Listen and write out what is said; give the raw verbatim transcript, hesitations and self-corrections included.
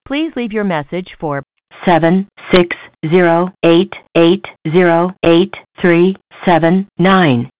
Please leave your message for seven six zero eight eight zero eight three seven nine.